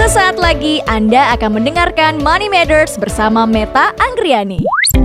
Sesaat lagi Anda akan mendengarkan Money Matters bersama Meta Anggriani.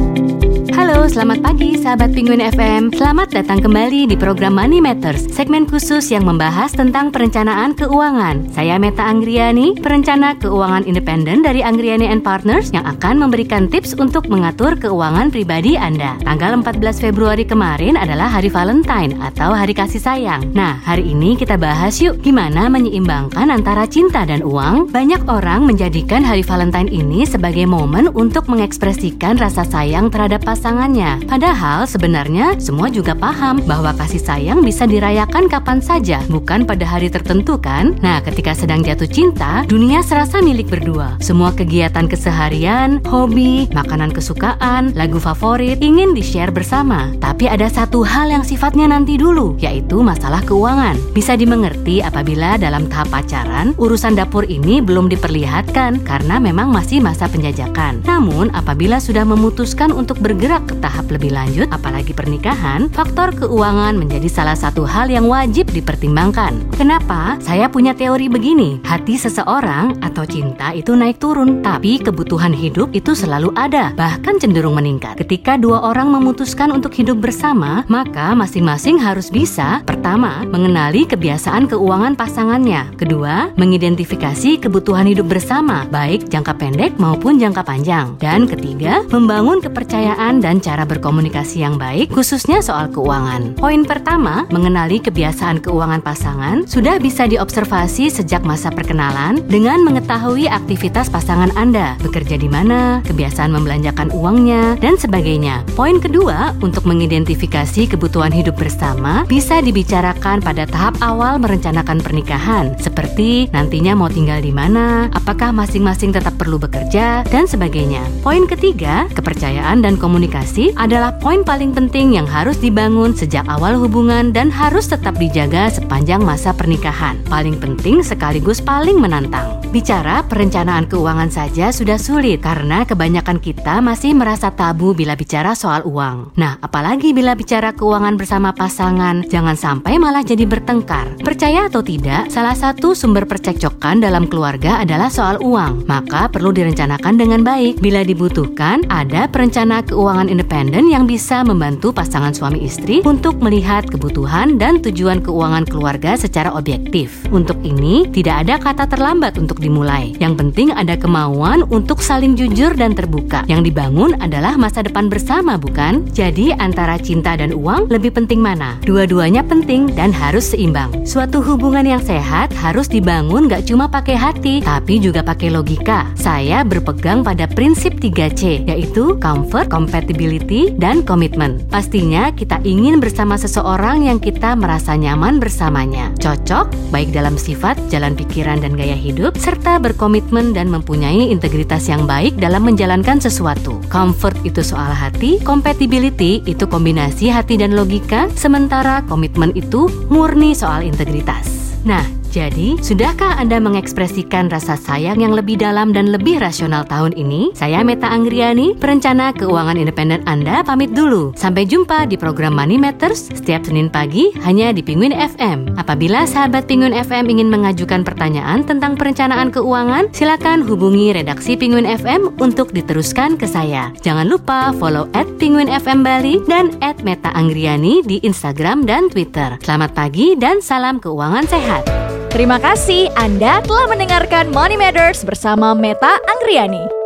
Halo, selamat pagi sahabat Penguin FM. Selamat datang kembali di program Money Matters, segmen khusus yang membahas tentang perencanaan keuangan. Saya Meta Anggriani, perencana keuangan independen dari Anggriani & Partners yang akan memberikan tips untuk mengatur keuangan pribadi Anda. Tanggal 14 Februari kemarin adalah Hari Valentine atau Hari Kasih Sayang. Nah, hari ini kita bahas yuk gimana menyeimbangkan antara cinta dan uang. Banyak orang menjadikan Hari Valentine ini sebagai momen untuk mengekspresikan rasa sayang terhadap pasangannya. Padahal sebenarnya semua juga paham bahwa kasih sayang bisa dirayakan kapan saja, bukan pada hari tertentu kan? Nah, ketika sedang jatuh cinta, dunia serasa milik berdua. Semua kegiatan keseharian, hobi, makanan kesukaan, lagu favorit ingin di-share bersama. Tapi ada satu hal yang sifatnya nanti dulu, yaitu masalah keuangan. Bisa dimengerti apabila dalam tahap pacaran, urusan dapur ini belum diperlihatkan karena memang masih masa penjajakan. Namun, apabila sudah memutuskan untuk bergerak ke tahap lebih lanjut, apalagi pernikahan, faktor keuangan menjadi salah satu hal yang wajib dipertimbangkan. Kenapa? Saya punya teori begini, hati seseorang atau cinta itu naik turun, tapi kebutuhan hidup itu selalu ada, bahkan cenderung meningkat. Ketika dua orang memutuskan untuk hidup bersama, maka masing-masing harus bisa, pertama, mengenali kebiasaan keuangan pasangannya, kedua, mengidentifikasi kebutuhan hidup bersama, baik jangka pendek maupun jangka panjang, dan ketiga, membangun kepercayaan dan cara berkomunikasi yang baik, khususnya soal keuangan. Poin pertama, mengenali kebiasaan keuangan pasangan sudah bisa diobservasi sejak masa perkenalan dengan mengetahui aktivitas pasangan Anda, bekerja di mana, kebiasaan membelanjakan uangnya, dan sebagainya. Poin kedua, untuk mengidentifikasi kebutuhan hidup bersama bisa dibicarakan pada tahap awal merencanakan pernikahan, seperti nantinya mau tinggal di mana, apakah masing-masing tetap perlu bekerja, dan sebagainya. Poin ketiga, kepercayaan dan komunikasi adalah poin paling penting yang harus dibangun sejak awal hubungan dan harus tetap dijaga sepanjang masa pernikahan. Paling penting sekaligus paling menantang. Bicara perencanaan keuangan saja sudah sulit karena kebanyakan kita masih merasa tabu bila bicara soal uang. Nah, apalagi bila bicara keuangan bersama pasangan, jangan sampai malah jadi bertengkar. Percaya atau tidak, salah satu sumber percekcokan dalam keluarga adalah soal uang. Maka perlu direncanakan dengan baik. Bila dibutuhkan, ada perencana keuangan independen yang bisa membantu pasangan suami istri untuk melihat kebutuhan dan tujuan keuangan keluarga secara objektif. Untuk ini, tidak ada kata terlambat untuk dimulai. Yang penting ada kemauan untuk saling jujur dan terbuka. Yang dibangun adalah masa depan bersama, bukan? Jadi antara cinta dan uang, lebih penting mana? Dua-duanya penting dan harus seimbang. Suatu hubungan yang sehat harus dibangun gak cuma pakai hati, tapi juga pakai logika. Saya berpegang pada prinsip 3C, yaitu comfort, compatibility, dan komitmen. Pastinya kita ingin bersama seseorang yang kita merasa nyaman bersamanya, cocok, baik dalam sifat, jalan pikiran, dan gaya hidup, serta berkomitmen dan mempunyai integritas yang baik dalam menjalankan sesuatu. Comfort itu soal hati, compatibility itu kombinasi hati dan logika, sementara komitmen itu murni soal integritas. Nah, jadi, sudahkah Anda mengekspresikan rasa sayang yang lebih dalam dan lebih rasional tahun ini? Saya Meta Anggriani, perencana keuangan independen Anda, pamit dulu. Sampai jumpa di program Money Matters setiap Senin pagi hanya di Penguin FM. Apabila sahabat Penguin FM ingin mengajukan pertanyaan tentang perencanaan keuangan, silakan hubungi redaksi Penguin FM untuk diteruskan ke saya. Jangan lupa follow @penguinfmbali dan @metaanggriani di Instagram dan Twitter. Selamat pagi dan salam keuangan sehat. Terima kasih Anda telah mendengarkan Money Matters bersama Meta Anggriani.